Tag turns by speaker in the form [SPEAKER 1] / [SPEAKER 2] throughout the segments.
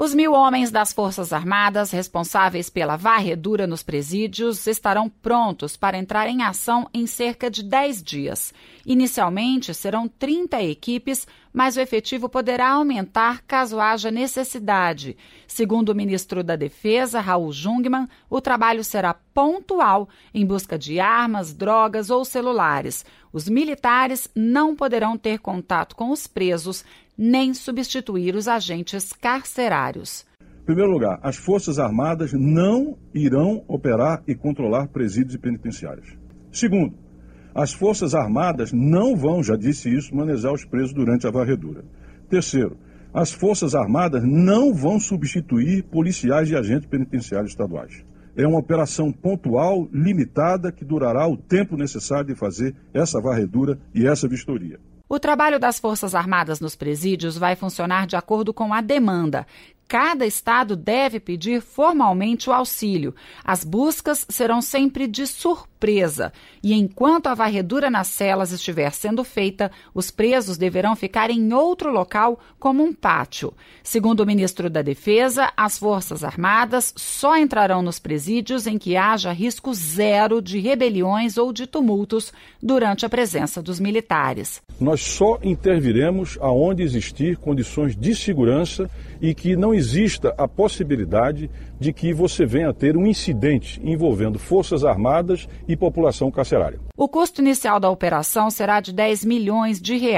[SPEAKER 1] Os 1.000 homens das Forças Armadas responsáveis pela varredura nos presídios estarão prontos para entrar em ação em cerca de 10 dias. Inicialmente serão 30 equipes, mas o efetivo poderá aumentar caso haja necessidade. Segundo o ministro da Defesa, Raul Jungmann, o trabalho será pontual em busca de armas, drogas ou celulares. Os militares não poderão ter contato com os presos nem substituir os agentes carcerários.
[SPEAKER 2] Em primeiro lugar, as Forças Armadas não irão operar e controlar presídios e penitenciários. Segundo, as Forças Armadas não vão, já disse isso, manejar os presos durante a varredura. Terceiro, as Forças Armadas não vão substituir policiais e agentes penitenciários estaduais. É uma operação pontual, limitada, que durará o tempo necessário de fazer essa varredura e essa vistoria.
[SPEAKER 1] O trabalho das Forças Armadas nos presídios vai funcionar de acordo com a demanda. Cada estado deve pedir formalmente o auxílio. As buscas serão sempre de surpresa. E enquanto a varredura nas celas estiver sendo feita, os presos deverão ficar em outro local, como um pátio. Segundo o ministro da Defesa, as Forças Armadas só entrarão nos presídios em que haja risco zero de rebeliões ou de tumultos durante a presença dos militares.
[SPEAKER 2] Nós só interviremos aonde existir condições de segurança e que não exista a possibilidade de que você venha a ter um incidente envolvendo Forças Armadas e população carcerária.
[SPEAKER 1] O custo inicial da operação será de R$10 milhões.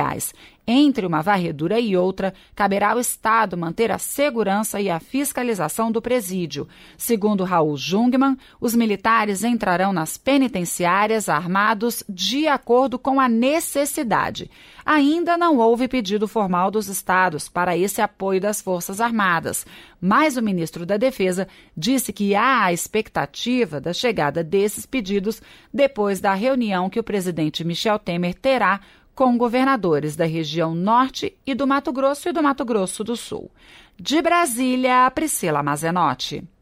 [SPEAKER 1] Entre uma varredura e outra, caberá ao Estado manter a segurança e a fiscalização do presídio. Segundo Raul Jungmann, os militares entrarão nas penitenciárias armados de acordo com a necessidade. Ainda não houve pedido formal dos estados para esse apoio das Forças Armadas, mas o ministro da Defesa disse que há a expectativa da chegada desses pedidos depois da reunião que o presidente Michel Temer terá com governadores da região norte e do Mato Grosso do Sul. De Brasília, Priscila Mazenotti.